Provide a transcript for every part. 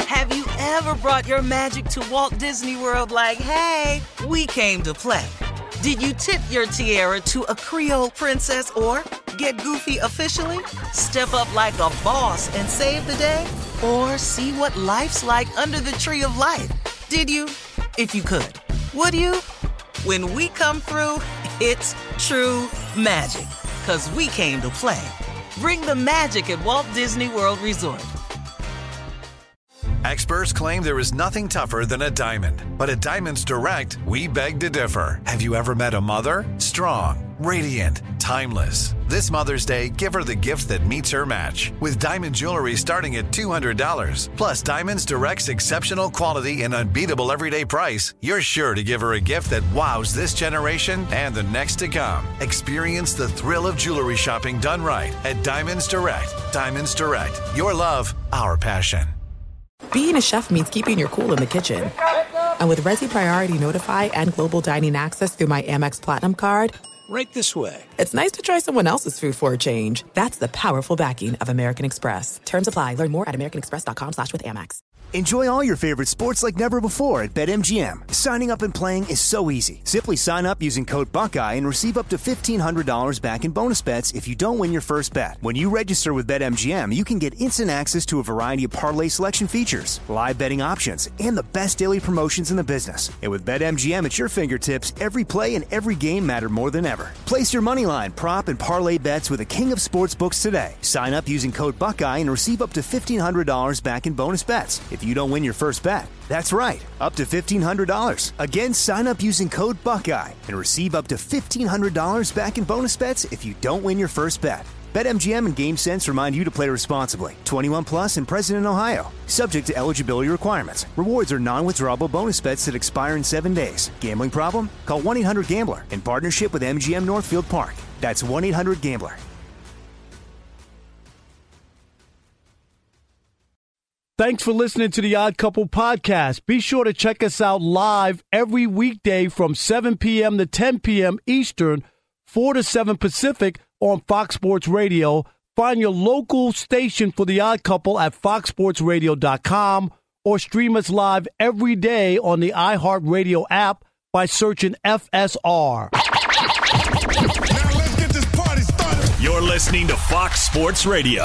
Have you ever brought your magic to Walt Disney World like, hey, we came to play? Did you tip your tiara to a Creole princess or get goofy officially? Step up like a boss and save the day? Or see what life's like under the tree of life? Did you? If you could. Would you? When we come through, it's true magic. 'Cause we came to play. Bring the magic at Walt Disney World Resort. Experts claim there is nothing tougher than a diamond. But at Diamonds Direct, we beg to differ. Have you ever met a mother? Strong, radiant, timeless. This Mother's Day, give her the gift that meets her match. With diamond jewelry starting at $200. Plus Diamonds Direct's exceptional quality and unbeatable everyday price, you're sure to give her a gift that wows this generation and the next to come. Experience the thrill of jewelry shopping done right at Diamonds Direct. Diamonds Direct. Your love, our passion. Being a chef means keeping your cool in the kitchen. And with Resi Priority Notify and Global Dining Access through my Amex Platinum card, right this way. It's nice to try someone else's food for a change. That's the powerful backing of American Express. Terms apply. Learn more at americanexpress.com/withAmex. Enjoy all your favorite sports like never before at BetMGM. Signing up and playing is so easy. Simply sign up using code Buckeye and receive up to $1,500 back in bonus bets if you don't win your first bet. When you register with BetMGM, you can get instant access to a variety of parlay selection features, live betting options, and the best daily promotions in the business. And with BetMGM at your fingertips, every play and every game matter more than ever. Place your moneyline, prop, and parlay bets with the king of sportsbooks today. Sign up using code Buckeye and receive up to $1,500 back in bonus bets if you don't win your first bet. That's right, up to $1,500. Again, sign up using code Buckeye and receive up to $1,500 back in bonus bets if you don't win your first bet. BetMGM and GameSense remind you to play responsibly. 21 plus and present in Ohio. Subject to eligibility requirements. Rewards are non-withdrawable bonus bets that expire in 7 days. Gambling problem? Call 1-800-GAMBLER in partnership with MGM Northfield Park. That's 1-800-GAMBLER. Thanks for listening to the Odd Couple podcast. Be sure to check us out live every weekday from 7 p.m. to 10 p.m. Eastern, 4 to 7 Pacific on Fox Sports Radio. Find your local station for the Odd Couple at foxsportsradio.com or stream us live every day on the iHeartRadio app by searching FSR. Now let's get this party started. You're listening to Fox Sports Radio.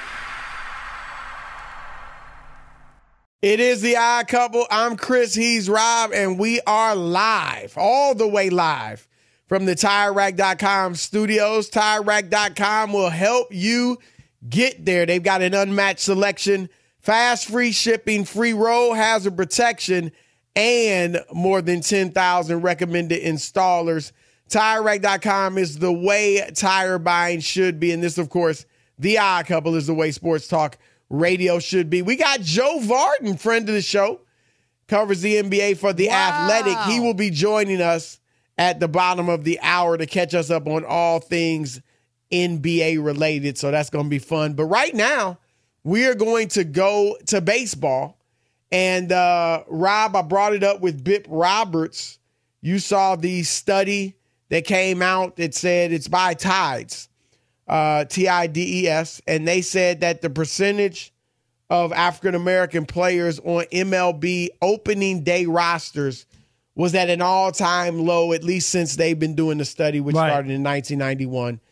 It is the Odd Couple. I'm Chris, he's Rob, and we are live, all the way live from the TireRack.com studios. TireRack.com will help you get there. They've got an unmatched selection, fast, free shipping, free road hazard protection, and more than 10,000 recommended installers. TireRack.com is the way tire buying should be, and this, of course, the Odd Couple is the way sports talk radio should be. We got Joe Vardon, friend of the show, covers the NBA for The Athletic. He will be joining us at the bottom of the hour to catch us up on all things NBA related. So that's going to be fun. But right now, we are going to go to baseball. And Rob, I brought it up with Bip Roberts. You saw the study that came out that said it's by Tides. TIDES, and they said that the percentage of African-American players on MLB opening day rosters was at an all-time low, at least since they've been doing the study, which started in 1991.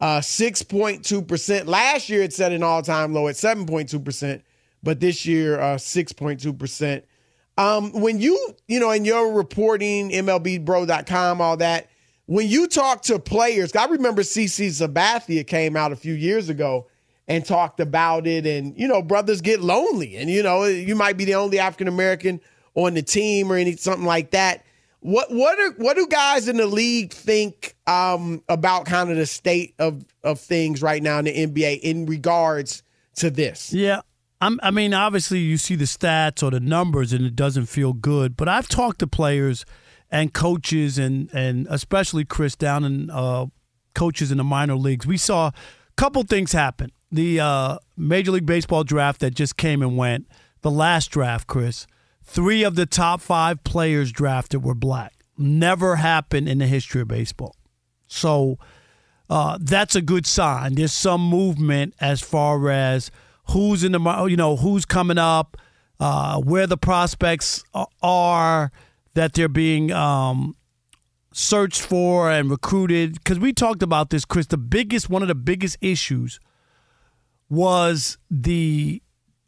6.2%. Last year it set an all-time low at 7.2%, but this year 6.2%. When you in your reporting, MLBBro.com, all that, when you talk to players, I remember CC Sabathia came out a few years ago and talked about it. And, brothers get lonely. And, you might be the only African-American on the team or something like that. What do guys in the league think about kind of the state of things right now in the NBA in regards to this? Yeah. I mean, obviously you see the stats or the numbers and it doesn't feel good. But I've talked to players and coaches and especially Chris down in coaches in the minor leagues. We saw a couple things happen. The Major League Baseball draft that just came and went, the last draft, Chris, 3 of the top 5 players drafted were black. Never happened in the history of baseball. So that's a good sign. There's some movement as far as who's in the, who's coming up. where the prospects are that they're being searched for and recruited. Because we talked about this, Chris. One of the biggest issues was the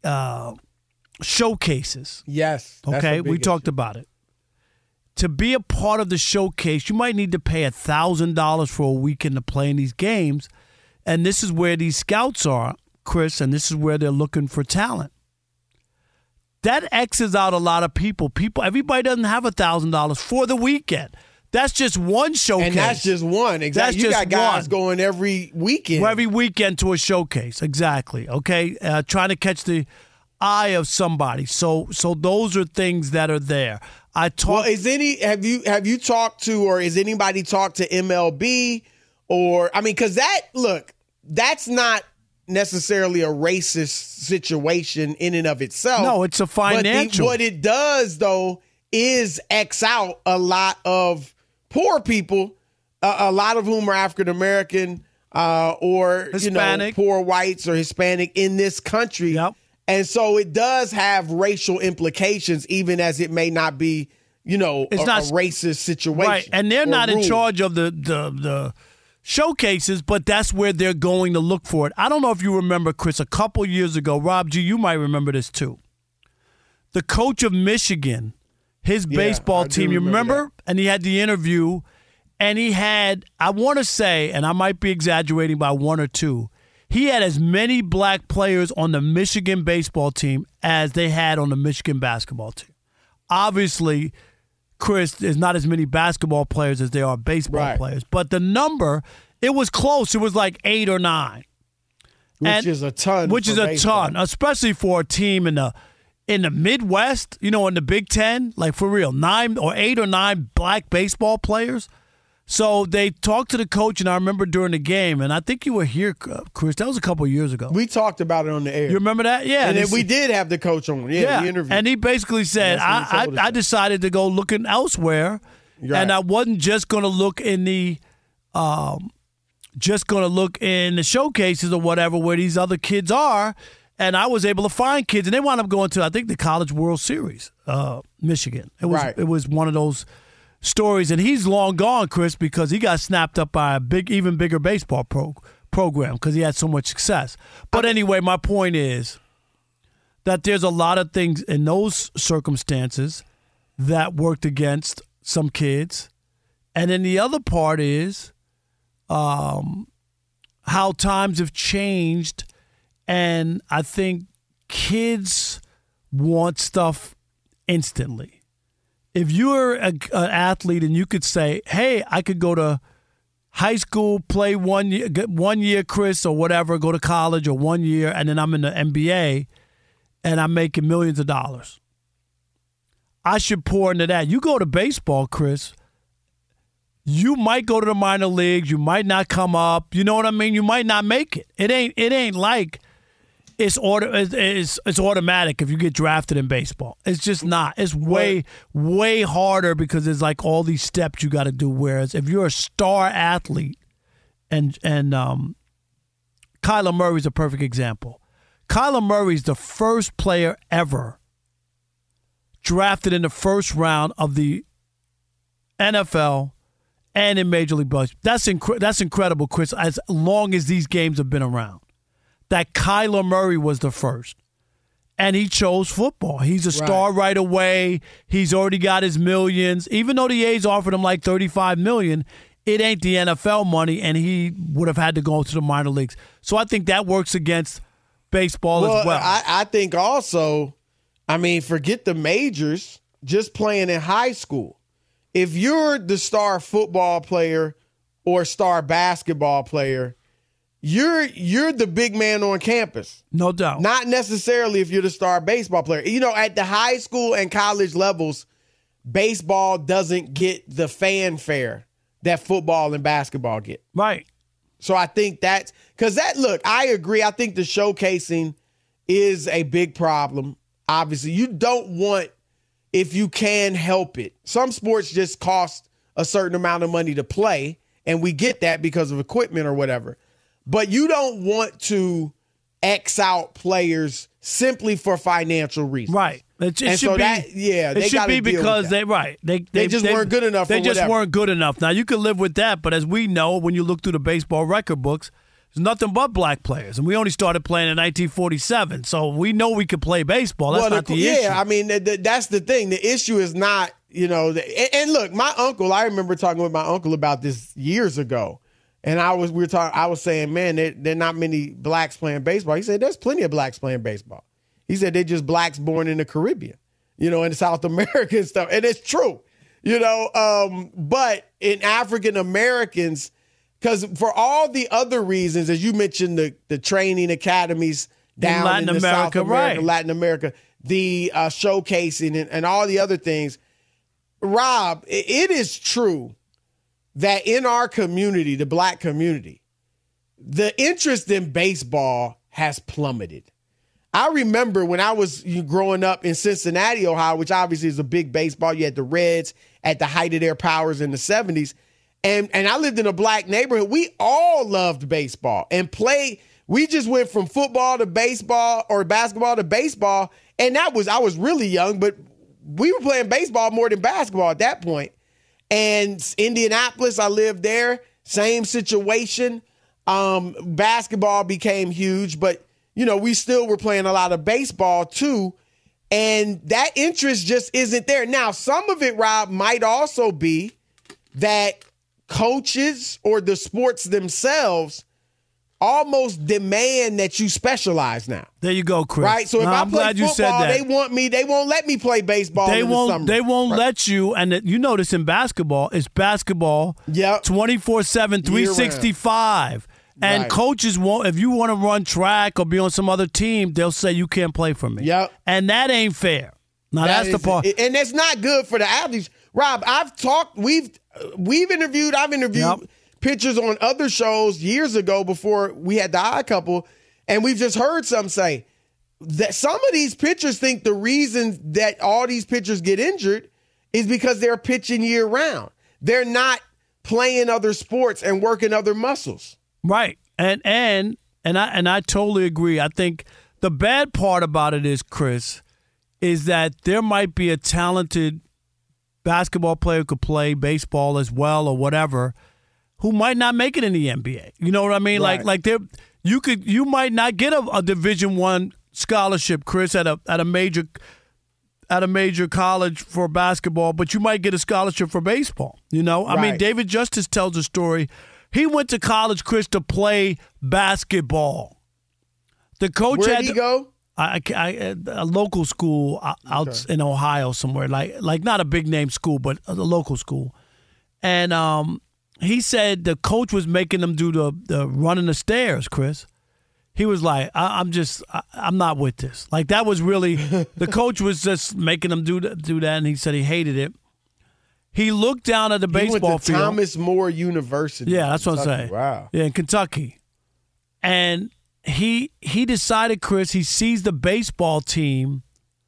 showcases. Yes. Okay, we talked about it. To be a part of the showcase, you might need to pay $1,000 for a weekend to play in these games. And this is where these scouts are, Chris, and this is where they're looking for talent. That X's out a lot of people. Everybody doesn't have $1,000 for the weekend. That's just one showcase. And that's just one. Exactly. You got guys going every weekend. Every weekend to a showcase. Exactly. Okay. Trying to catch the eye of somebody. So those are things that are there. Have you talked to, or is anybody talked to MLB, or because that's not necessarily a racist situation in and of itself. No, it's a financial. But what it does though is X out a lot of poor people, a lot of whom are African American or Hispanic. Poor whites or Hispanic in this country. Yep. And so it does have racial implications, even as it may not be, it's not a racist situation. Right, and they're not in charge of the showcases, but that's where they're going to look for it. I don't know if you remember, Chris, a couple years ago, Rob G., you might remember this too. The coach of Michigan, his baseball team, you remember? That. And he had the interview, and he had, I want to say, and I might be exaggerating by one or two, he had as many black players on the Michigan baseball team as they had on the Michigan basketball team. Obviously, Chris, there's not as many basketball players as there are baseball players. But the number, it was close. It was like 8 or 9. Which is a ton, especially for a team in the Midwest, in the Big Ten, like for real, 9 or 8 or 9 black baseball players. So they talked to the coach, and I remember during the game, and I think you were here, Chris. That was a couple of years ago. We talked about it on the air. You remember that? Yeah. And then we did have the coach on. Yeah. The interview. And he basically said, I decided to go looking elsewhere, and I wasn't just going to look in the showcases or whatever where these other kids are. And I was able to find kids, and they wound up going to, I think, the College World Series, Michigan. It was one of those stories, and he's long gone, Chris, because he got snapped up by a even bigger baseball program because he had so much success. But anyway, my point is that there's a lot of things in those circumstances that worked against some kids. And then the other part is how times have changed, and I think kids want stuff instantly. If you're an athlete and you could say, hey, I could go to high school, play 1 year, Chris, or whatever, go to college or 1 year, and then I'm in the NBA and I'm making millions of dollars. I should pour into that. You go to baseball, Chris, you might go to the minor leagues, you might not come up, you know what I mean? You might not make it. It ain't like it's automatic if you get drafted in baseball. It's just not. It's way harder because there's like all these steps you got to do. Whereas if you're a star athlete, and Kyler Murray's a perfect example. Kyler Murray's the first player ever drafted in the first round of the NFL and in Major League Baseball. That's incredible, Chris, as long as these games have been around. That Kyler Murray was the first. And he chose football. He's a star right away. He's already got his millions. Even though the A's offered him like $35 million, it ain't the NFL money, and he would have had to go to the minor leagues. So I think that works against baseball as well. I think also, forget the majors, just playing in high school. If you're the star football player or star basketball player, you're the big man on campus. No doubt. Not necessarily if you're the star baseball player. At the high school and college levels, baseball doesn't get the fanfare that football and basketball get. Right. So I think I agree. I think the showcasing is a big problem. Obviously, you don't want, if you can help it. Some sports just cost a certain amount of money to play, and we get that because of equipment or whatever. But you don't want to X out players simply for financial reasons. Right. It should be because they just weren't good enough. They just weren't good enough. Now you can live with that, but as we know, when you look through the baseball record books, there's nothing but black players, and we only started playing in 1947. So we know we could play baseball. That's not the issue. Yeah, I mean that's the thing. The issue is not and look, my uncle. I remember talking with my uncle about this years ago. And I was saying, man, there are not many blacks playing baseball. He said, there's plenty of blacks playing baseball. He said, they're just blacks born in the Caribbean, in South America and stuff. And it's true, but in African Americans, because for all the other reasons, as you mentioned, the training academies down in South America, right. Latin America, the showcasing and all the other things, Rob, it is true that in our community, the black community, the interest in baseball has plummeted. I remember when I was growing up in Cincinnati, Ohio, which obviously is a big baseball. You had the Reds at the height of their powers in the 70s. And I lived in a black neighborhood. We all loved baseball and played. We just went from football to baseball or basketball to baseball. And I was really young, but we were playing baseball more than basketball at that point. And Indianapolis, I lived there, same situation. Basketball became huge, but, we still were playing a lot of baseball too. And that interest just isn't there. Now, some of it, Rob, might also be that coaches or the sports themselves almost demand that you specialize now. There you go, Chris. Right? So if I play football, they won't let me play baseball in the summer. They won't let you, and you notice in basketball, it's basketball 24/7, 365. And coaches won't, if you want to run track or be on some other team, they'll say you can't play for me. Yep. And that ain't fair. Now that's the part. And that's not good for the athletes. Rob, I've interviewed pitchers on other shows years ago before we had the Odd Couple, and we've just heard some say that some of these pitchers think the reason that all these pitchers get injured is because they're pitching year round. They're not playing other sports and working other muscles. Right. And I totally agree. I think the bad part about it is, Chris, is that there might be a talented basketball player who could play baseball as well or whatever, who might not make it in the NBA. You know what I mean? Right. Like you might not get a Division I scholarship, Chris, at a major college for basketball, but you might get a scholarship for baseball. I mean, David Justice tells a story. He went to college, Chris, to play basketball. The coach Where did he go? A local school out in Ohio somewhere, like not a big name school, but a local school. And he said the coach was making them do the running the stairs, Chris. He was like, I'm not with this. Like that was really, the coach was just making them do that, and he said he hated it. He looked down at the baseball went to field. Thomas More University. Yeah, that's what I'm saying. Wow. Yeah, in Kentucky. And he decided, Chris, he sees the baseball team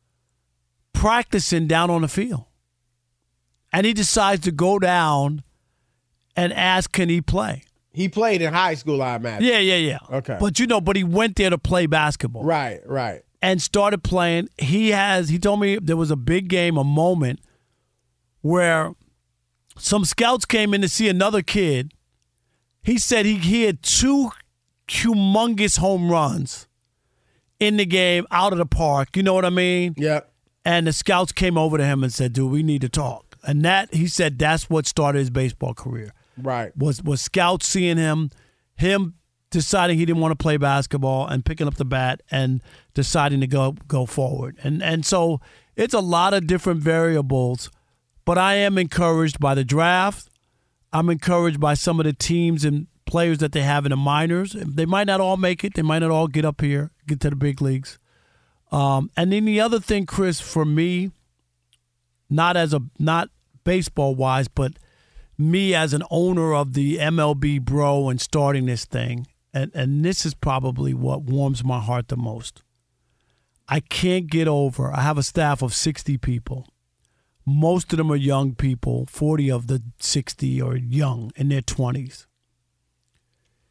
practicing down on the field. And he decides to go down and ask, can he play? He played in high school, I imagine. Yeah. Okay. But he went there to play basketball. Right. And started playing. He told me there was a big game, a moment, where some scouts came in to see another kid. He said he had 2 humongous home runs in the game out of the park. You know what I mean? Yep. And the scouts came over to him and said, dude, we need to talk. And he said that's what started his baseball career. Right. Was scouts seeing him deciding he didn't want to play basketball and picking up the bat and deciding to go forward. And so it's a lot of different variables. But I am encouraged by the draft. I'm encouraged by some of the teams and players that they have in the minors. They might not all make it. They might not all get up here, get to the big leagues. And then the other thing, Chris, for me, not baseball-wise, but me as an owner of the MLB Bro and starting this thing, and this is probably what warms my heart the most. I can't get over, I have a staff of 60 people. Most of them are young people. 40 of the 60 are young, in their 20s.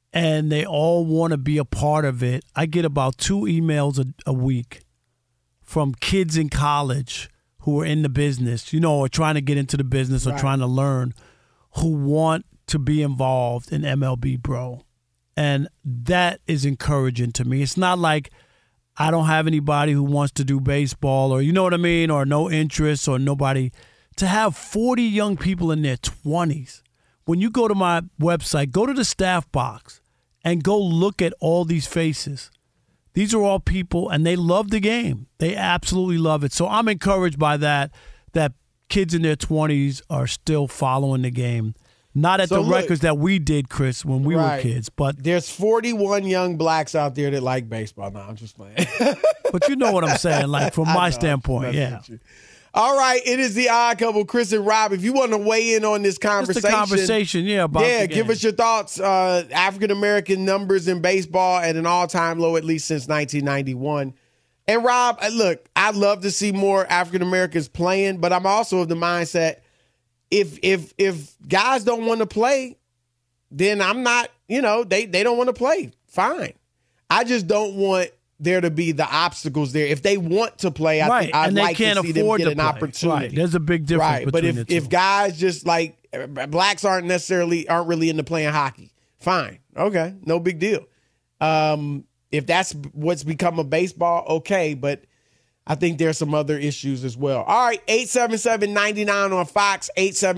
and they all want to be a part of it. I get about 2 emails a week from kids in college who are in the business, or trying to get into the business or trying to learn, who want to be involved in MLB, bro. And that is encouraging to me. It's not like I don't have anybody who wants to do baseball or, you know what I mean, or no interest or nobody. To have 40 young people in their 20s, when you go to my website, go to the staff box and go look at all these faces. These are all people, and they love the game. They absolutely love it. So I'm encouraged by that kids in their 20s are still following the game. Not at records that we did, Chris, when we were kids. But there's 41 young blacks out there that like baseball. No, I'm just playing. But you know what I'm saying, like from my standpoint, yeah. All right, it is the Odd Couple, Chris and Rob. If you want to weigh in on this conversation. Just a conversation, about the game. Give us your thoughts. African-American numbers in baseball at an all-time low, at least since 1991. And Rob, look, I'd love to see more African-Americans playing, but I'm also of the mindset, if guys don't want to play, then I'm not, they don't want to play. Fine. I just don't want there to be the obstacles there. If they want to play, I'd like to see them get an opportunity. Right. There's a big difference between the two. But if guys just blacks aren't really into playing hockey, fine. Okay. No big deal. If that's what's become of baseball, okay. But I think there's some other issues as well. All right, 877-99 on Fox,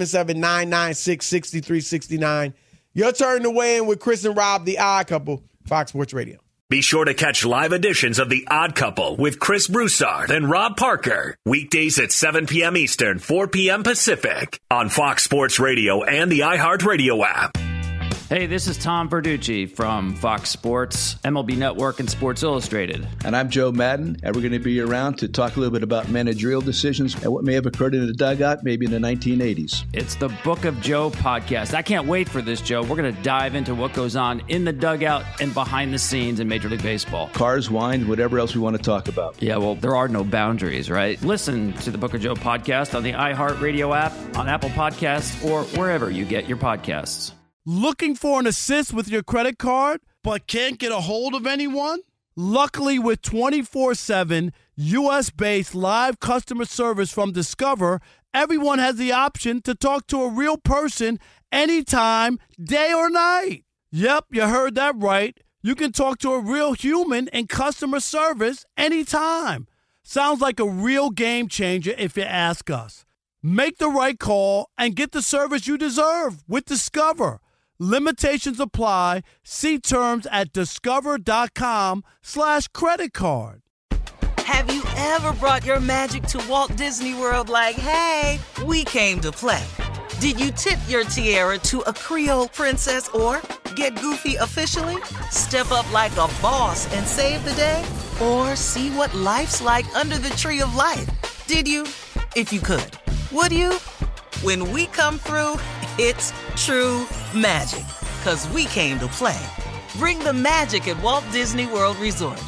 877-996-6369. Your turn to weigh in with Chris and Rob, the Odd Couple, Fox Sports Radio. Be sure to catch live editions of The Odd Couple with Chris Broussard and Rob Parker. Weekdays at 7 p.m. Eastern, 4 p.m. Pacific on Fox Sports Radio and the iHeartRadio app. Hey, this is Tom Verducci from Fox Sports, MLB Network, and Sports Illustrated. And I'm Joe Madden, and we're going to be around to talk a little bit about managerial decisions and what may have occurred in the dugout maybe in the 1980s. It's the Book of Joe podcast. I can't wait for this, Joe. We're going to dive into what goes on in the dugout and behind the scenes in Major League Baseball. Cars, wine, whatever else we want to talk about. Yeah, well, there are no boundaries, right? Listen to the Book of Joe podcast on the iHeartRadio app, on Apple Podcasts, or wherever you get your podcasts. Looking for an assist with your credit card, but can't get a hold of anyone? Luckily, with 24/7 U.S.-based live customer service from Discover, everyone has the option to talk to a real person anytime, day or night. Yep, you heard that right. You can talk to a real human in customer service anytime. Sounds like a real game changer if you ask us. Make the right call and get the service you deserve with Discover. Limitations apply. See terms at discover.com/credit card. Have you ever brought your magic to Walt Disney World like, hey, we came to play? Did you tip your tiara to a Creole princess or get goofy officially? Step up like a boss and save the day? Or see what life's like under the tree of life? Did you? If you could. Would you? When we come through, it's true magic. 'Cause we came to play. Bring the magic at Walt Disney World Resort.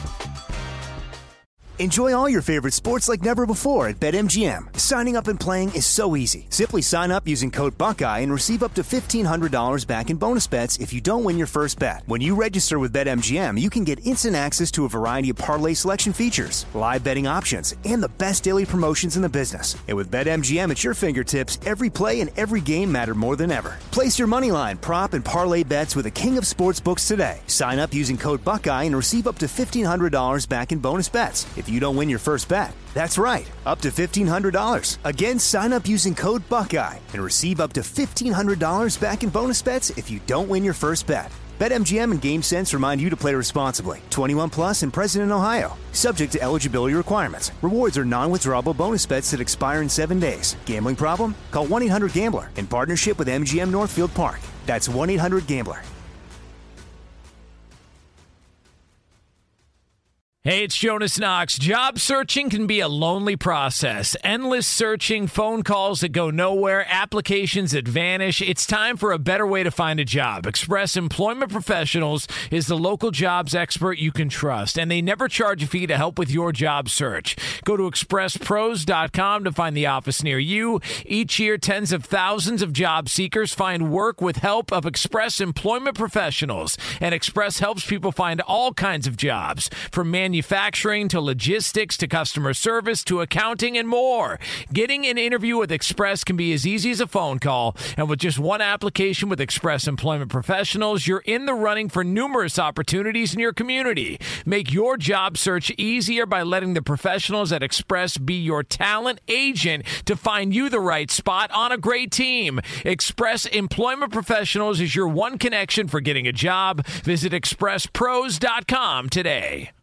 Enjoy all your favorite sports like never before at BetMGM. Signing up and playing is so easy. Simply sign up using code Buckeye and receive up to $1,500 back in bonus bets if you don't win your first bet. When you register with BetMGM, you can get instant access to a variety of parlay selection features, live betting options, and the best daily promotions in the business. And with BetMGM at your fingertips, every play and every game matter more than ever. Place your moneyline, prop, and parlay bets with the king of sportsbooks today. Sign up using code Buckeye and receive up to $1,500 back in bonus bets if you don't win your first bet. That's right, up to $1,500. Again, sign up using code Buckeye and receive up to $1,500 back in bonus bets if you don't win your first bet. BetMGM and GameSense remind you to play responsibly. 21 plus and present in Ohio. Subject to eligibility requirements. Rewards are non-withdrawable bonus bets that expire in 7 days. Gambling problem? Call 1-800-GAMBLER in partnership with MGM Northfield Park. That's 1-800-GAMBLER. Hey, it's Jonas Knox. Job searching can be a lonely process. Endless searching, phone calls that go nowhere, applications that vanish. It's time for a better way to find a job. Express Employment Professionals is the local jobs expert you can trust, and they never charge a fee to help with your job search. Go to expresspros.com to find the office near you. Each year, tens of thousands of job seekers find work with help of Express Employment Professionals, and Express helps people find all kinds of jobs, from manufacturing to logistics to customer service to accounting and more. Getting an interview with Express can be as easy as a phone call, and with just one application with Express Employment Professionals, you're in the running for numerous opportunities in your community. Make your job search easier by letting the professionals at Express be your talent agent to find you the right spot on a great team. Express Employment Professionals is your one connection for getting a job. Visit expresspros.com today.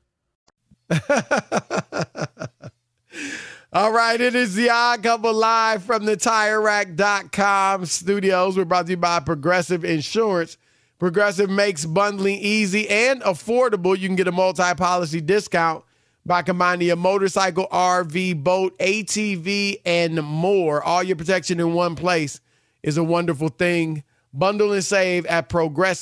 All right, it is the Odd Couple live from the TireRack.com studios. We're brought to you by Progressive Insurance. Progressive makes bundling easy and affordable. You can get a multi-policy discount by combining your motorcycle, RV, boat, ATV, and more. All your protection in one place is a wonderful thing. Bundle and save at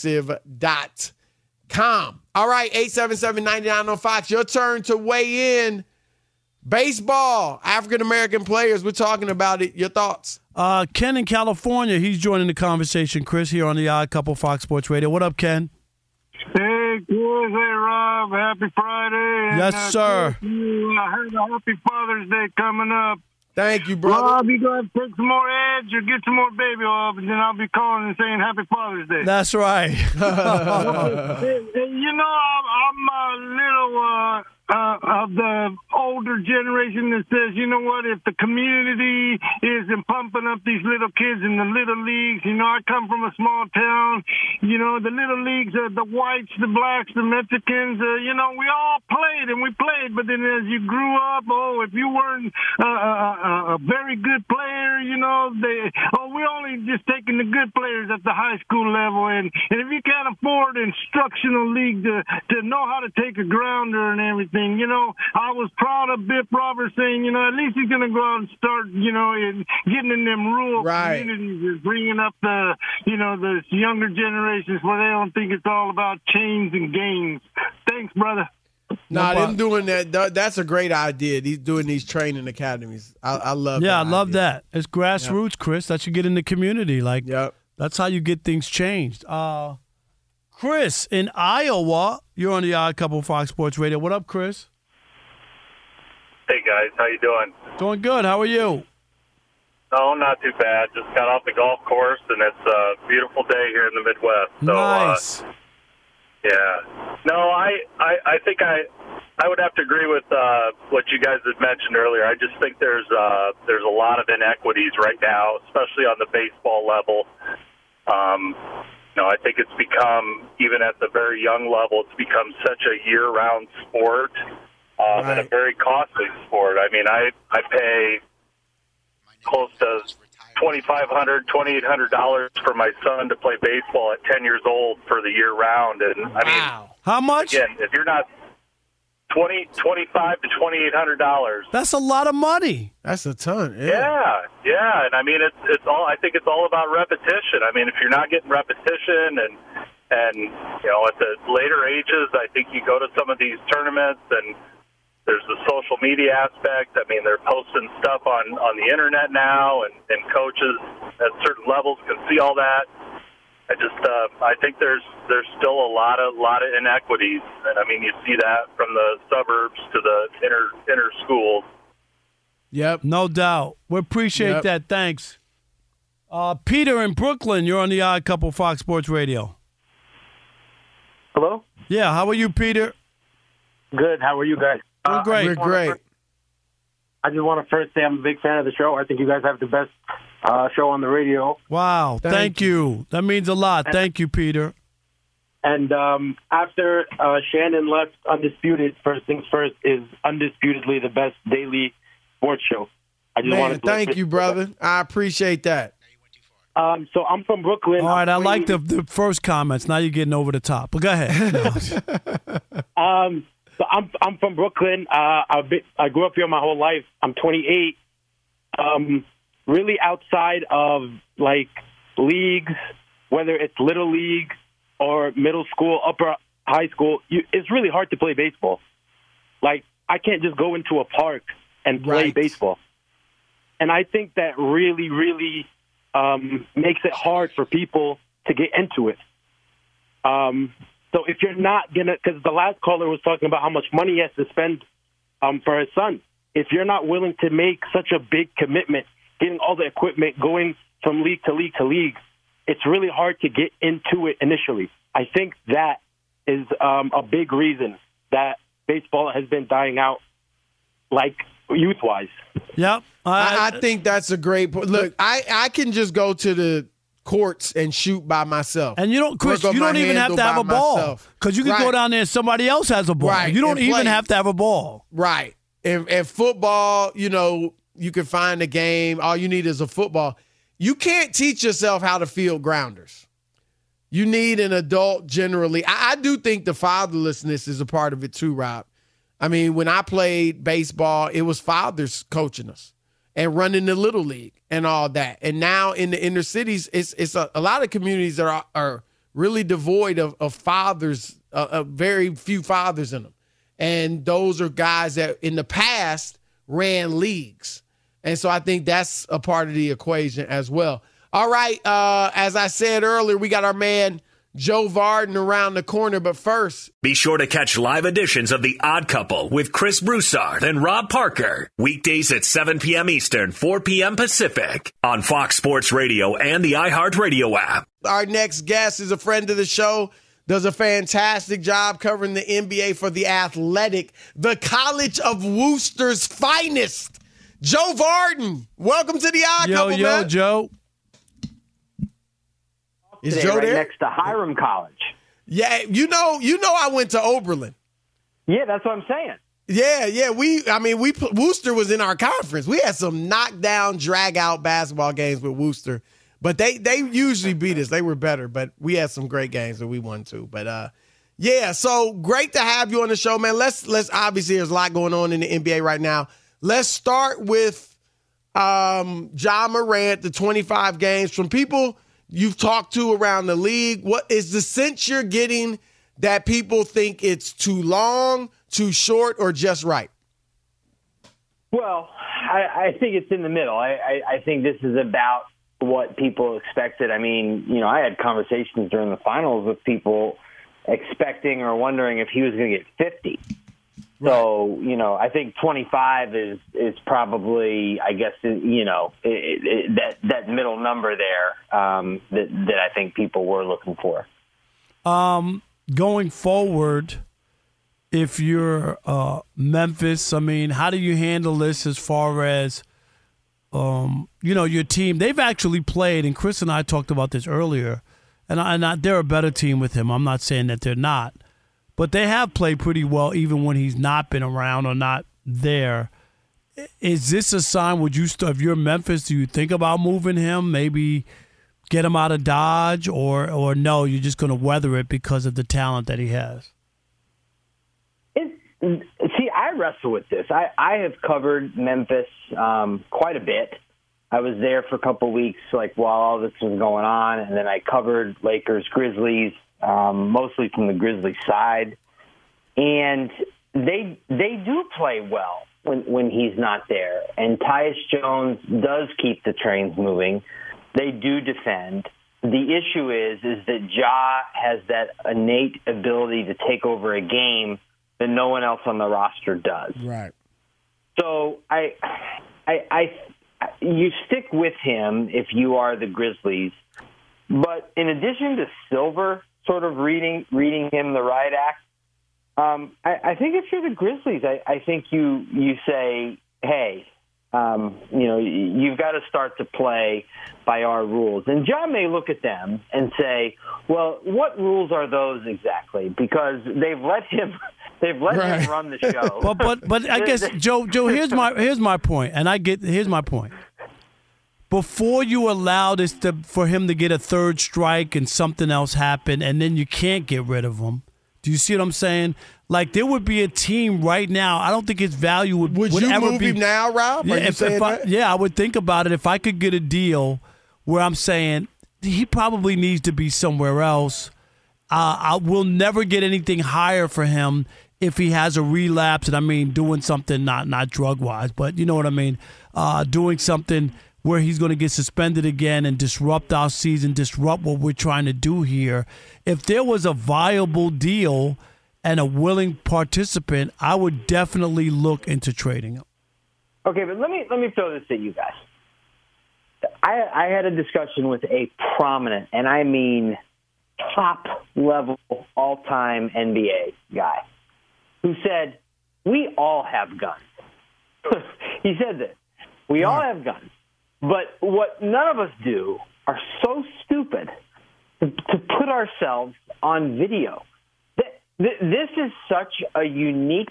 Progressive.com. All right, 877-99 on Fox. Your turn to weigh in. Baseball, African-American players. We're talking about it. Your thoughts? Ken in California, he's joining the conversation, Chris, here on the Odd Couple Fox Sports Radio. What up, Ken? Hey, Chris. Hey, Rob. Happy Friday. Yes, sir. Have a happy Father's Day coming up. Thank you, brother. Rob, you going to take some more edge or get some more baby oil, and then I'll be calling and saying Happy Father's Day. That's right. Hey, you know, I'm a little of the older generation that says, you know what, if the community isn't pumping up these little kids in the little leagues, you know, I come from a small town, you know, the little leagues, the whites, the blacks, the Mexicans, you know, we all played, but then as you grew up, if you weren't a very good player, you know, we're only just taking the good players at the high school level, and if you can't afford an instructional league to know how to take a grounder and everything, you know, I was proud of Biff Roberts saying, you know, at least he's going to go out and start, you know, getting in them rural communities and bringing up the younger generations where they don't think it's all about chains and games. Thanks, brother. Them doing that, that's a great idea. He's doing these training academies. I love that. Yeah, I love that. It's grassroots, Chris. That you get in the community. That's how you get things changed. Chris in Iowa, you're on the Odd Couple Fox Sports Radio. What up, Chris? Hey, guys. How you doing? Doing good. How are you? Oh, not too bad. Just got off the golf course, and it's a beautiful day here in the Midwest. So, nice. Yeah. No, I think I would have to agree with what you guys had mentioned earlier. I just think there's a lot of inequities right now, especially on the baseball level. I think it's become, even at the very young level, it's become such a year-round sport and a very costly sport. I mean, I pay close to $2,500, $2,800 for my son to play baseball at 10 years old for the year-round. And I mean, how much? Again, if you're not $2,500 to $2,800. That's a lot of money. That's a ton. Yeah. And I mean, it's all. I think it's all about repetition. I mean, if you're not getting repetition, and you know, at the later ages, I think you go to some of these tournaments, and there's the social media aspect. I mean, they're posting stuff on the internet now, and coaches at certain levels can see all that. I think there's still a lot of inequities, and I mean, you see that from the suburbs to the inner schools. Yep, no doubt. We appreciate that. Thanks. Peter in Brooklyn, you're on the Odd Couple Fox Sports Radio. Hello? Yeah, how are you, Peter? Good. How are you guys? We're great. We're great. I just want to first say I'm a big fan of the show. I think you guys have the best show on the radio. Wow. Thank you. That means a lot. Thank you, Peter. And after Shannon left Undisputed, First Things First is undisputedly the best daily sports show. I just wanted to thank you, brother. I appreciate that. So I'm from Brooklyn. All right, I like the first comments. Now you're getting over the top. But go ahead. So I'm from Brooklyn. I grew up here my whole life. I'm 28. Really outside of like leagues, whether it's little league or middle school, upper high school, it's really hard to play baseball. Like I can't just go into a park and play baseball. And I think that really, really makes it hard for people to get into it. So if you're not going to, because the last caller was talking about how much money he has to spend for his son. If you're not willing to make such a big commitment, getting all the equipment, going from league to league to league, it's really hard to get into it initially. I think that is a big reason that baseball has been dying out, like youth-wise. Yep. I think that's a great point. Look, I can just go to the courts and shoot by myself. And you don't, Chris, you don't even have to have a ball because you can go down there and somebody else has a ball. Right. You don't even have to have a ball. Right. And football, you can find a game. All you need is a football. You can't teach yourself how to field grounders. You need an adult generally. I do think the fatherlessness is a part of it too, Rob. I mean, when I played baseball, it was fathers coaching us and running the little league and all that. And now in the inner cities, it's a lot of communities that are really devoid of fathers, very few fathers in them. And those are guys that in the past ran leagues. And so I think that's a part of the equation as well. All right, as I said earlier, we got our man Joe Vardon around the corner. But first, be sure to catch live editions of The Odd Couple with Chris Broussard and Rob Parker. Weekdays at 7 p.m. Eastern, 4 p.m. Pacific on Fox Sports Radio and the iHeartRadio app. Our next guest is a friend of the show, does a fantastic job covering the NBA for The Athletic, the College of Worcester's finest. Joe Vardon, welcome to The Odd Couple, man. Joe. Is Joe right there? Next to Hiram College. Yeah, you know, I went to Oberlin. Yeah, that's what I'm saying. Yeah. Worcester was in our conference. We had some knockdown, drag out basketball games with Worcester, but they usually beat us. They were better, but we had some great games that we won too. But yeah, so great to have you on the show, man. Let's obviously there's a lot going on in the NBA right now. Let's start with Ja Morant, the 25 games from people you've talked to around the league. What is the sense you're getting that people think it's too long, too short, or just right? Well, I think it's in the middle. I think this is about what people expected. I mean, I had conversations during the finals with people expecting or wondering if he was going to get 50. So, I think 25 is probably, I guess, that middle number there that I think people were looking for. Going forward, if you're Memphis, I mean, how do you handle this as far as, your team? They've actually played, and Chris and I talked about this earlier, and they're a better team with him. I'm not saying that they're not. But they have played pretty well even when he's not been around or not there. Is this a sign, if you're Memphis, do you think about moving him, maybe get him out of Dodge, or no, you're just going to weather it because of the talent that he has? See, I wrestle with this. I have covered Memphis quite a bit. I was there for a couple of weeks while all this was going on, and then I covered Lakers, Grizzlies, mostly from the Grizzlies side, and they do play well when he's not there. And Tyus Jones does keep the trains moving. They do defend. The issue is that Ja has that innate ability to take over a game that no one else on the roster does. Right. So you stick with him if you are the Grizzlies, but in addition to Silver sort of reading him the right act, I think if you're the Grizzlies, I think you say, hey, you've got to start to play by our rules. And John may look at them and say, well, what rules are those exactly? Because they've let him him run the show. But I guess Joe, here's my point, and here's my point. Before you allow for him to get a third strike and something else happen, and then you can't get rid of him, Do you see what I'm saying? Like, there would be a team right now. I don't think its value would you ever move be. him now, Rob? Yeah, Are you saying that? I would think about it. If I could get a deal where I'm saying he probably needs to be somewhere else, I will never get anything higher for him if he has a relapse. And I mean, doing something not drug wise, but you know what I mean. Doing something where he's going to get suspended again and disrupt our season, disrupt what we're trying to do here. If there was a viable deal and a willing participant, I would definitely look into trading him. Okay, but let me throw this at you guys. I had a discussion with a prominent, and I mean top-level, all-time NBA guy who said, we all have guns. He said this. We all have guns. But what none of us do are so stupid to put ourselves on video. This is such a unique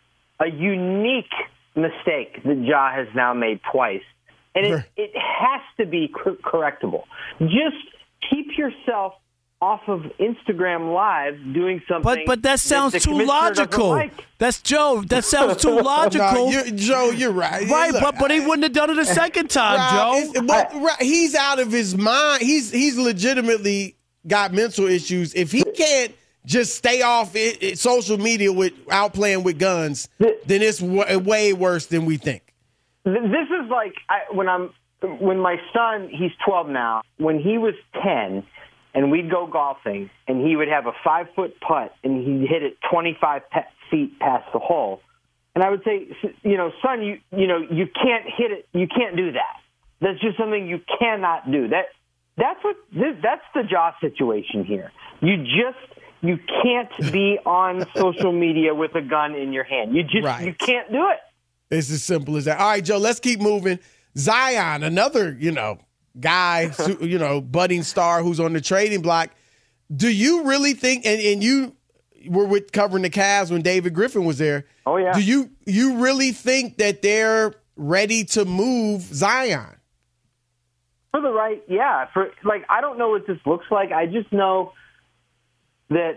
mistake that Ja has now made twice. And it has to be correctable. Just keep yourself off of Instagram Live doing something. But that sounds too logical. That's Joe. That sounds too logical. No, Joe, you're right. Right, Look, but he wouldn't have done it a second time, Joe. He's out of his mind. He's legitimately got mental issues. If he can't just stay off social media without playing with guns, then it's way worse than we think. This is like when my son, he's 12 now, when he was 10 and we'd go golfing and he would have a 5-foot putt and he'd hit it 25 feet past the hole. And I would say, son, you can't hit it. You can't do that. That's just something you cannot do. That's the Ja situation here. You can't be on social media with a gun in your hand. You can't do it. It's as simple as that. All right, Joe, let's keep moving. Zion, another, guy, budding star who's on the trading block. Do you really think, and you were covering the Cavs when David Griffin was there. Oh, yeah. Do you really think that they're ready to move Zion? For the right, yeah. I don't know what this looks like. I just know that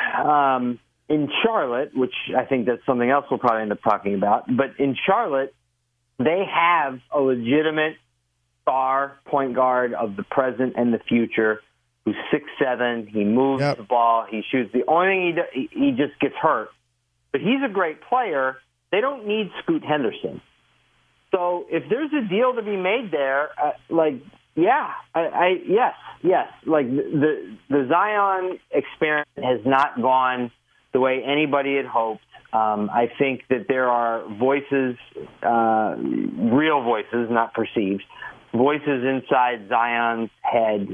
in Charlotte, which I think that's something else we'll probably end up talking about, but in Charlotte, they have a legitimate star point guard of the present and the future who's 6'7". He moves the ball. He shoots. The only thing he just gets hurt. But he's a great player. They don't need Scoot Henderson. So if there's a deal to be made there, yes. Like the Zion experiment has not gone the way anybody had hoped. I think that there are voices, real voices, not perceived, voices inside Zion's head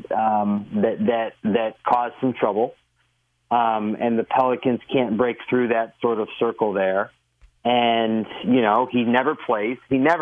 that cause some trouble. And the Pelicans can't break through that sort of circle there. And, he never plays.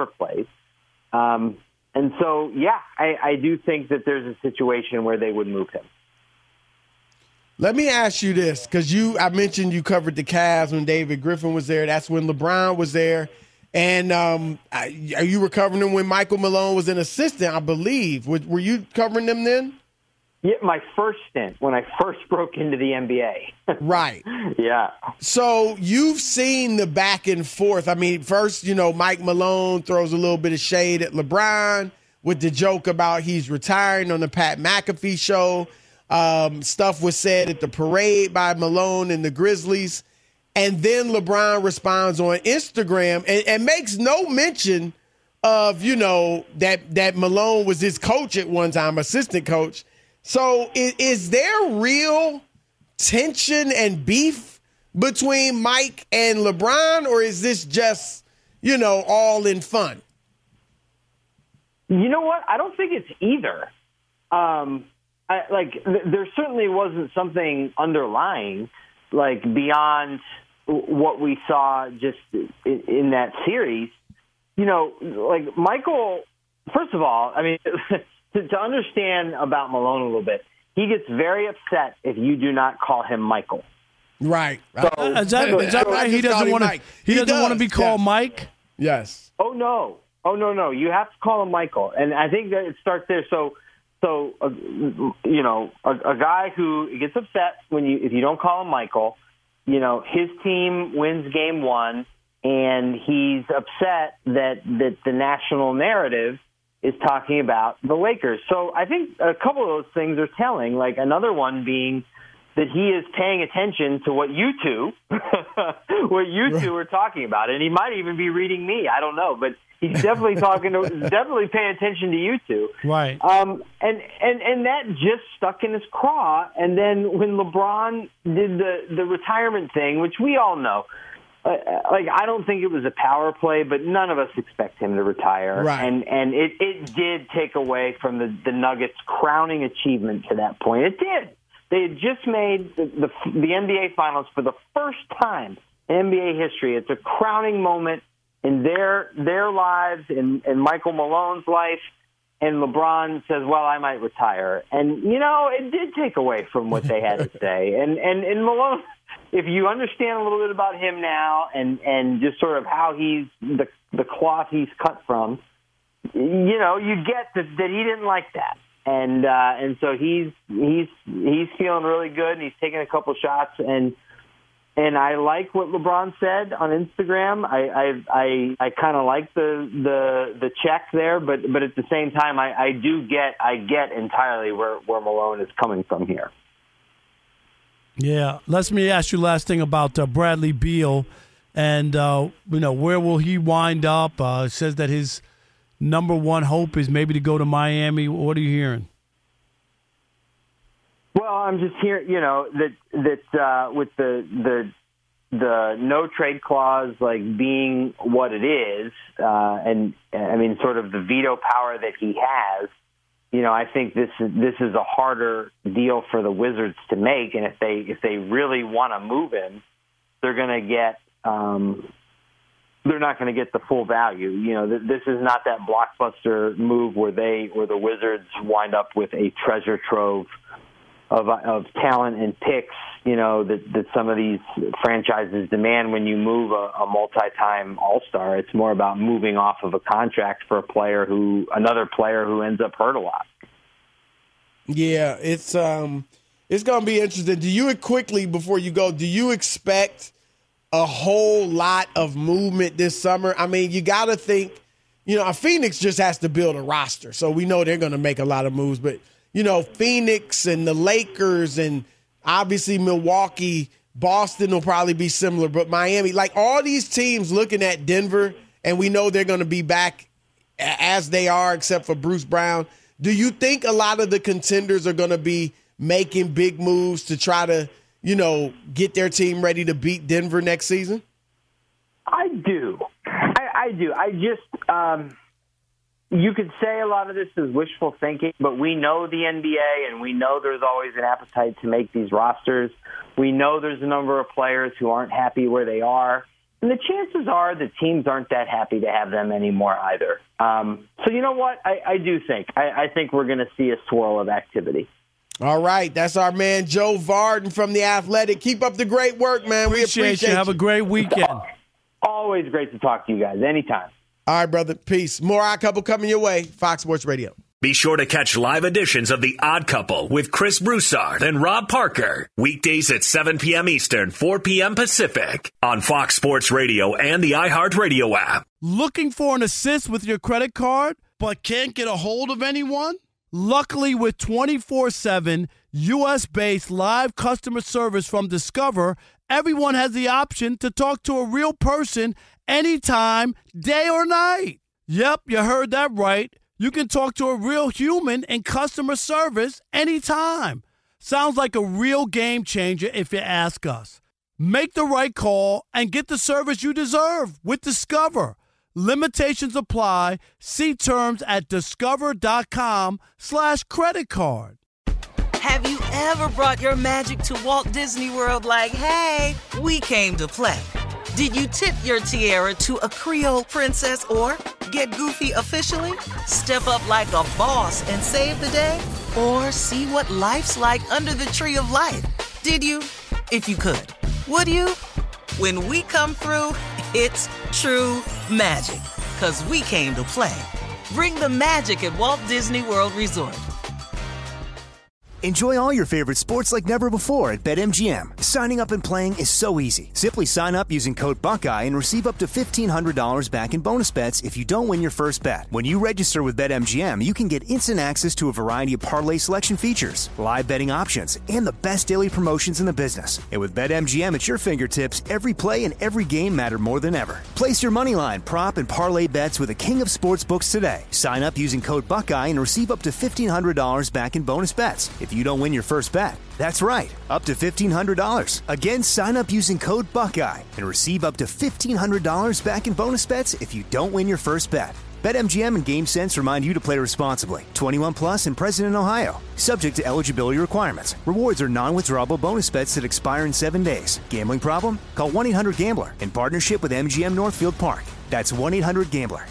And so, I do think that there's a situation where they would move him. Let me ask you this, because I mentioned you covered the Cavs when David Griffin was there. That's when LeBron was there. And you were covering them when Michael Malone was an assistant, I believe. Were you covering them then? Yeah, my first stint, when I first broke into the NBA. Right. Yeah. So you've seen the back and forth. I mean, first, Mike Malone throws a little bit of shade at LeBron with the joke about he's retiring on the Pat McAfee show. Stuff was said at the parade by Malone and the Grizzlies. And then LeBron responds on Instagram and makes no mention of, that Malone was his coach at one time, assistant coach. So is there real tension and beef between Mike and LeBron, or is this just, all in fun? You know what? I don't think it's either. There certainly wasn't something underlying, beyond what we saw just in that series. Michael, first of all, I mean, to understand about Malone a little bit, he gets very upset if you do not call him Michael. Right. So, is that right? He doesn't want to. He doesn't want to be called Mike. Yes. Oh no. You have to call him Michael, and I think that it starts there. So a guy who gets upset if you don't call him Michael, his team wins game one, and he's upset that the national narrative is talking about the Lakers. So I think a couple of those things are telling, like another one being that he is paying attention to what you two are talking about. And he might even be reading me. I don't know, but he's definitely definitely paying attention to you two. Right. And that just stuck in his craw. And then when LeBron did the retirement thing, which we all know, I don't think it was a power play, but none of us expect him to retire. Right. And it did take away from the Nuggets' crowning achievement to that point. It did. They had just made the NBA Finals for the first time in NBA history. It's a crowning moment in their lives, in Michael Malone's life, and LeBron says, well, I might retire. And, it did take away from what they had to say. And Malone, if you understand a little bit about him now and just sort of how he's the cloth he's cut from, you get that he didn't like that. And so he's feeling really good, and he's taking a couple shots, and I like what LeBron said on Instagram. I kind of like the check there, but at the same time, I get entirely where Malone is coming from here. Yeah, let me ask you last thing about Bradley Beal, and where will he wind up? It says that his number one hope is maybe to go to Miami. What are you hearing? Well, I'm just hearing, that with the no trade clause being what it is, and I mean sort of the veto power that he has. I think this is a harder deal for the Wizards to make, and if they really want to move him, they're going to get. They're not going to get the full value. This is not that blockbuster move where the Wizards wind up with a treasure trove of talent and picks, that some of these franchises demand when you move a multi-time All-Star. It's more about moving off of a contract for another player who ends up hurt a lot. Yeah, it's going to be interesting. Quickly before you go, do you expect a whole lot of movement this summer? I mean, you got to think, Phoenix just has to build a roster. So we know they're going to make a lot of moves. But, Phoenix and the Lakers and obviously Milwaukee, Boston will probably be similar. But Miami, all these teams looking at Denver, and we know they're going to be back as they are except for Bruce Brown. Do you think a lot of the contenders are going to be making big moves to try to get their team ready to beat Denver next season? I do. I do. I just, you could say a lot of this is wishful thinking, but we know the NBA, and we know there's always an appetite to make these rosters. We know there's a number of players who aren't happy where they are. And the chances are the teams aren't that happy to have them anymore either. So you know what? I do think. I think we're going to see a swirl of activity. All right, that's our man Joe Vardon from The Athletic. Keep up the great work, man. We appreciate you. Have a great weekend. Always great to talk to you guys. Anytime. All right, brother. Peace. More Odd Couple coming your way. Fox Sports Radio. Be sure to catch live editions of The Odd Couple with Chris Broussard and Rob Parker. Weekdays at 7 p.m. Eastern, 4 p.m. Pacific on Fox Sports Radio and the iHeartRadio app. Looking for an assist with your credit card but can't get a hold of anyone? Luckily, with 24/7 U.S.-based live customer service from Discover, everyone has the option to talk to a real person anytime, day or night. Yep, you heard that right. You can talk to a real human in customer service anytime. Sounds like a real game changer if you ask us. Make the right call and get the service you deserve with Discover. Limitations apply. See terms at discover.com/creditcard. Have you ever brought your magic to Walt Disney World like, hey, we came to play? Did you tip your tiara to a Creole princess or get goofy officially? Step up like a boss and save the day? Or see what life's like under the tree of life? Did you? If you could. Would you? When we come through, it's true magic. 'Cause we came to play. Bring the magic at Walt Disney World Resort. Enjoy all your favorite sports like never before at BetMGM. Signing up and playing is so easy. Simply sign up using code Buckeye and receive up to $1,500 back in bonus bets if you don't win your first bet. When you register with BetMGM, you can get instant access to a variety of parlay selection features, live betting options, and the best daily promotions in the business. And with BetMGM at your fingertips, every play and every game matter more than ever. Place your moneyline, prop, and parlay bets with the king of sportsbooks today. Sign up using code Buckeye and receive up to $1,500 back in bonus bets if you don't win your first bet. That's right, up to $1,500. Again, sign up using code Buckeye and receive up to $1,500 back in bonus bets if you don't win your first bet. BetMGM and GameSense remind you to play responsibly. 21 plus and present in Ohio. Subject to eligibility requirements. Rewards are non-withdrawable bonus bets that expire in 7 days. Gambling problem? Call 1-800-GAMBLER in partnership with MGM Northfield Park. That's 1-800-GAMBLER.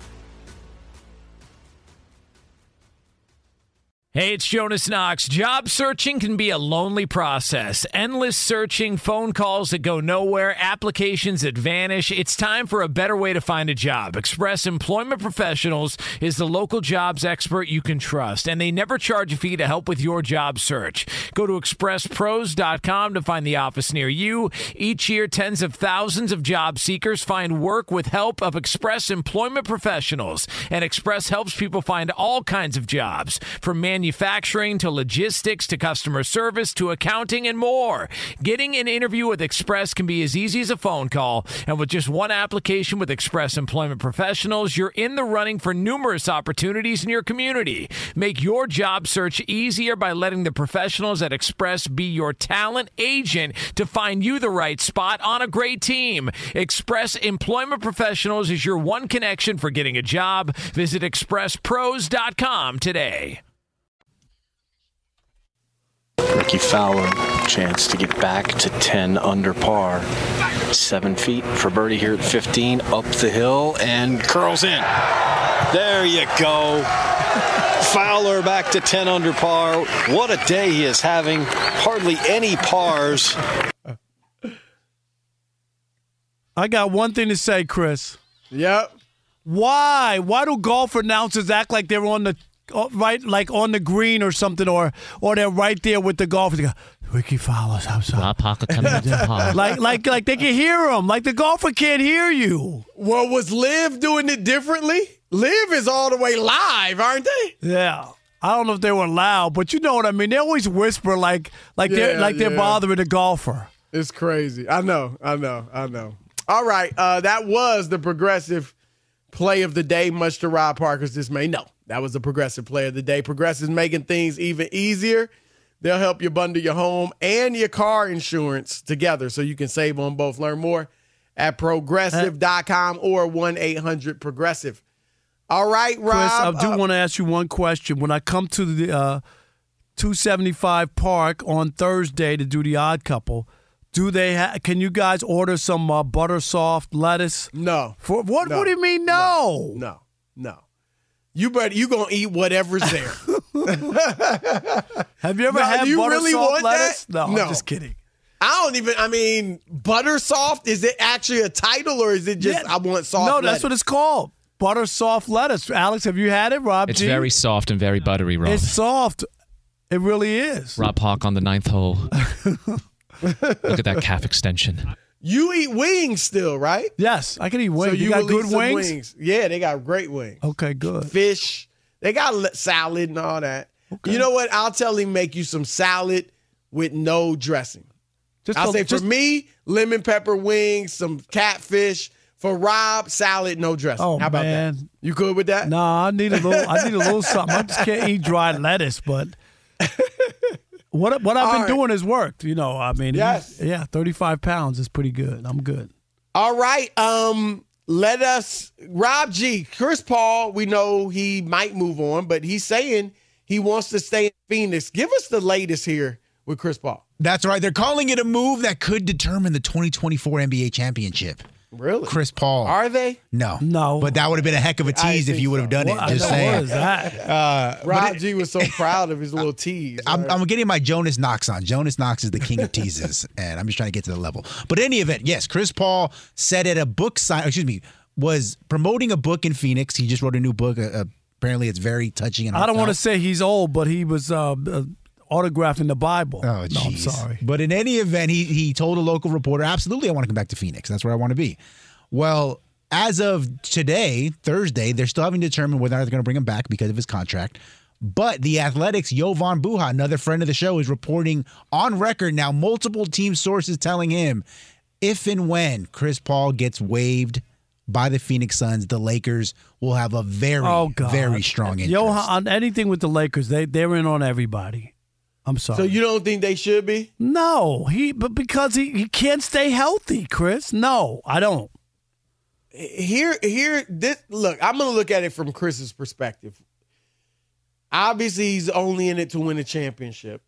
Hey, it's Jonas Knox. Job searching can be a lonely process. Endless searching, phone calls that go nowhere, applications that vanish. It's time for a better way to find a job. Express Employment Professionals is the local jobs expert you can trust, and they never charge a fee to help with your job search. Go to expresspros.com to find the office near you. Each year, tens of thousands of job seekers find work with help of Express Employment Professionals, and Express helps people find all kinds of jobs, from manufacturing to logistics to customer service to accounting and more. Getting an interview with Express can be as easy as a phone call, and with just one application with Express Employment Professionals, you're in the running for numerous opportunities in your community. Make your job search easier by letting the professionals at Express be your talent agent to find you the right spot on a great team. Express Employment Professionals is your one connection for getting a job. Visit expresspros.com today. Ricky Fowler, chance to get back to 10 under par. 7 feet for birdie here at 15, up the hill, and curls in. There you go. Fowler back to 10 under par. What a day he is having. Hardly any pars. I got one thing to say, Chris. Yep. Why? Why do golf announcers act like they're on the right, like on the green or something, or they're right there with the golfers? They go, Ricky Fowler's outside. Rob Parker coming in par. like they can hear him. Like the golfer can't hear you. Well, was Liv doing it differently? Liv is all the way live, aren't they? Yeah. I don't know if they were loud, but you know what I mean. They always whisper like they're bothering the golfer. It's crazy. I know. All right, that was the Progressive Play of the Day, much to Rob Parker's dismay. No, that was the Progressive Play of the Day. Progressive's making things even easier. They'll help you bundle your home and your car insurance together so you can save on both. Learn more at Progressive.com or 1-800-PROGRESSIVE. All right, Rob. Chris, I do want to ask you one question. When I come to the 275 Park on Thursday to do the Odd Couple, can you guys order some butter soft lettuce? No. For what? No. What do you mean no? No. You gonna eat whatever's there. Have you ever had butter really soft lettuce? That? No, I'm just kidding. Butter soft, is it actually a title or is it just I want soft lettuce? No, that's what it's called. Butter soft lettuce. Alex, have you had it, Rob? It's very soft and very buttery, Rob. It's soft. It really is. Rob Park on the 9th hole. Look at that calf extension. You eat wings still, right? Yes, I can eat wings. So you got good wings? Yeah, they got great wings. Okay, good. Fish. They got salad and all that. Okay. You know what? I'll tell him make you some salad with no dressing. For me, lemon pepper wings, some catfish. For Rob, salad, no dressing. Oh, how about man. that? You good with that? No, I need a little something. I just can't eat dry lettuce, but what I've been doing has worked. You know, I mean, yes. 35 pounds is pretty good. I'm good. All right. Rob G, Chris Paul, we know he might move on, but he's saying he wants to stay in Phoenix. Give us the latest here with Chris Paul. That's right. They're calling it a move that could determine the 2024 NBA championship. Really? Chris Paul. Are they? No. But that would have been a heck of a tease if you would have done it. Just saying. What is that? Rob G was so proud of his little tease. I'm getting my Jonas Knox on. Jonas Knox is the king of teases, and I'm just trying to get to the level. But in any event, yes, Chris Paul said at a book sign, was promoting a book in Phoenix. He just wrote a new book. Apparently, it's very touching. And I don't want to say he's old, but he was autographing the Bible. Oh, no, I'm jeez. sorry. But in any event, he told a local reporter, absolutely, I want to come back to Phoenix. That's where I want to be. Well, as of today, Thursday, they're still having to determine whether or not they're going to bring him back because of his contract. But the Athletics' Jovan Buha, another friend of the show, is reporting on record now, multiple team sources telling him if and when Chris Paul gets waived by the Phoenix Suns, the Lakers will have a very strong interest. On anything with the Lakers, they're in on everybody. I'm sorry. So you don't think they should be? No, but because he can't stay healthy, Chris. No, I don't. Look, I'm going to look at it from Chris's perspective. Obviously, he's only in it to win a championship.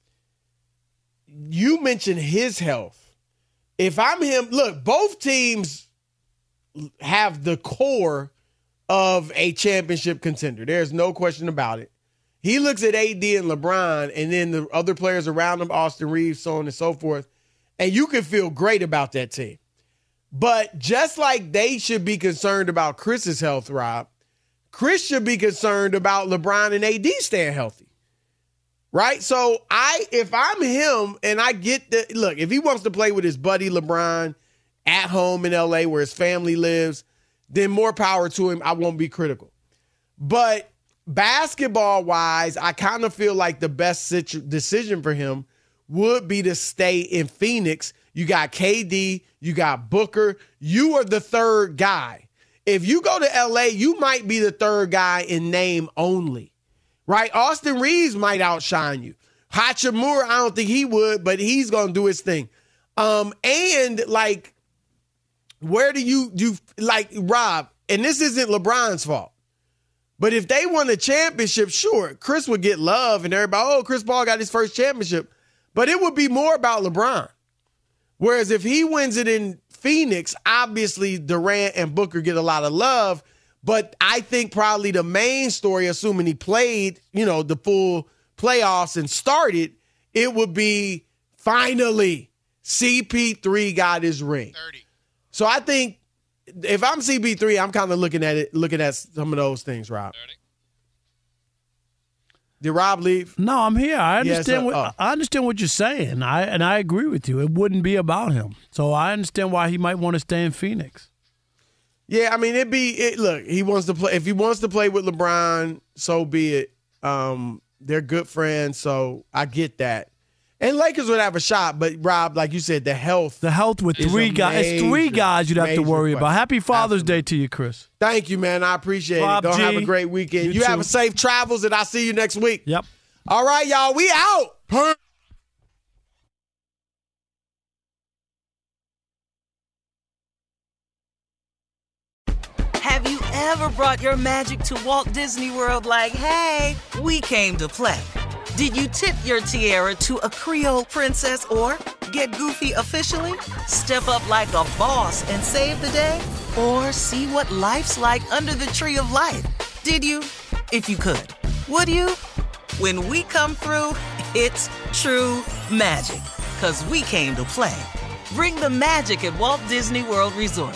You mentioned his health. If I'm him, look, both teams have the core of a championship contender. There's no question about it. He looks at AD and LeBron and then the other players around him, Austin Reeves, so on and so forth, and you can feel great about that team. But just like they should be concerned about Chris's health, Rob, Chris should be concerned about LeBron and AD staying healthy. Right? So if I'm him and I get look, if he wants to play with his buddy LeBron at home in LA where his family lives, then more power to him. I won't be critical. But basketball-wise, I kind of feel like the best decision for him would be to stay in Phoenix. You got KD, you got Booker. You are the third guy. If you go to LA, you might be the third guy in name only, right? Austin Reeves might outshine you. Hachimura, I don't think he would, but he's going to do his thing. And like, where do you like, Rob, and this isn't LeBron's fault, but if they won a championship, sure, Chris would get love and everybody, Chris Paul got his first championship, but it would be more about LeBron. Whereas if he wins it in Phoenix, obviously Durant and Booker get a lot of love, but I think probably the main story, assuming he played, the full playoffs and started, it would be finally CP3 got his ring. 30. So I think if I'm CP3, I'm kind of looking at some of those things, Rob. 30. Did Rob leave? No, I'm here. I understand. I understand what you're saying. I agree with you. It wouldn't be about him. So I understand why he might want to stay in Phoenix. Yeah, I mean, look, he wants to play. If he wants to play with LeBron, so be it. They're good friends, so I get that. And Lakers would have a shot, but Rob, like you said, the health with three guys. It's three guys you'd have to worry about. Happy Father's Day to you, Chris. Thank you, man. I appreciate it. Go have a great weekend. You have a safe travels, and I'll see you next week. Yep. All right, y'all. We out. Have you ever brought your magic to Walt Disney World like, hey, we came to play? Did you tip your tiara to a Creole princess or get goofy officially? Step up like a boss and save the day? Or see what life's like under the tree of life? Did you? If you could. Would you? When we come through, it's true magic. 'Cause we came to play. Bring the magic at Walt Disney World Resort.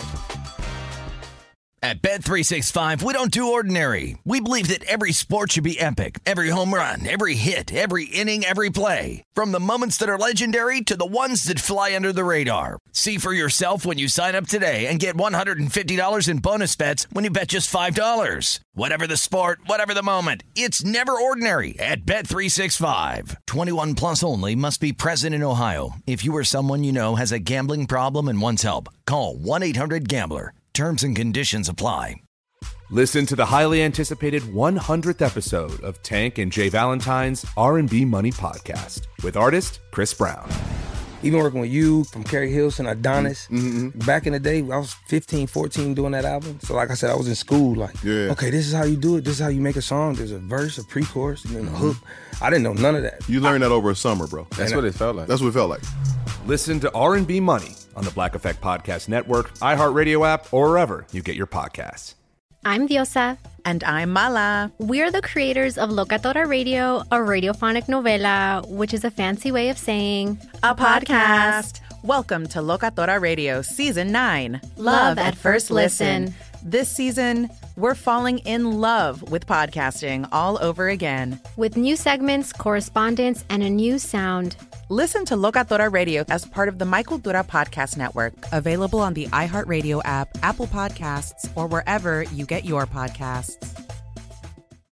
At Bet365, we don't do ordinary. We believe that every sport should be epic. Every home run, every hit, every inning, every play. From the moments that are legendary to the ones that fly under the radar. See for yourself when you sign up today and get $150 in bonus bets when you bet just $5. Whatever the sport, whatever the moment, it's never ordinary at Bet365. 21 plus only. Must be present in Ohio. If you or someone you know has a gambling problem and wants help, call 1-800-GAMBLER. Terms and conditions apply. Listen to the highly anticipated 100th episode of Tank and Jay Valentine's R&B Money Podcast with artist Chris Brown. Even working with you, from Carrie Hilson, Adonis, back in the day, I was 15, 14 doing that album. So like I said, I was in school okay, this is how you do it. This is how you make a song. There's a verse, a pre-chorus, and then a hook. I didn't know none of that. You learned that over a summer, bro. That's what it felt like. That's what it felt like. Listen to R&B Money on the Black Effect Podcast Network, iHeartRadio app, or wherever you get your podcasts. I'm Diosa. And I'm Mala. We're the creators of Locatora Radio, a radiophonic novela, which is a fancy way of saying a podcast. Welcome to Locatora Radio Season 9. Love at First Listen. This season, We're falling in love with podcasting all over again. With new segments, correspondence, and a new sound. Listen to Locatora Radio as part of the My Cultura Podcast Network, available on the iHeartRadio app, Apple Podcasts, or wherever you get your podcasts.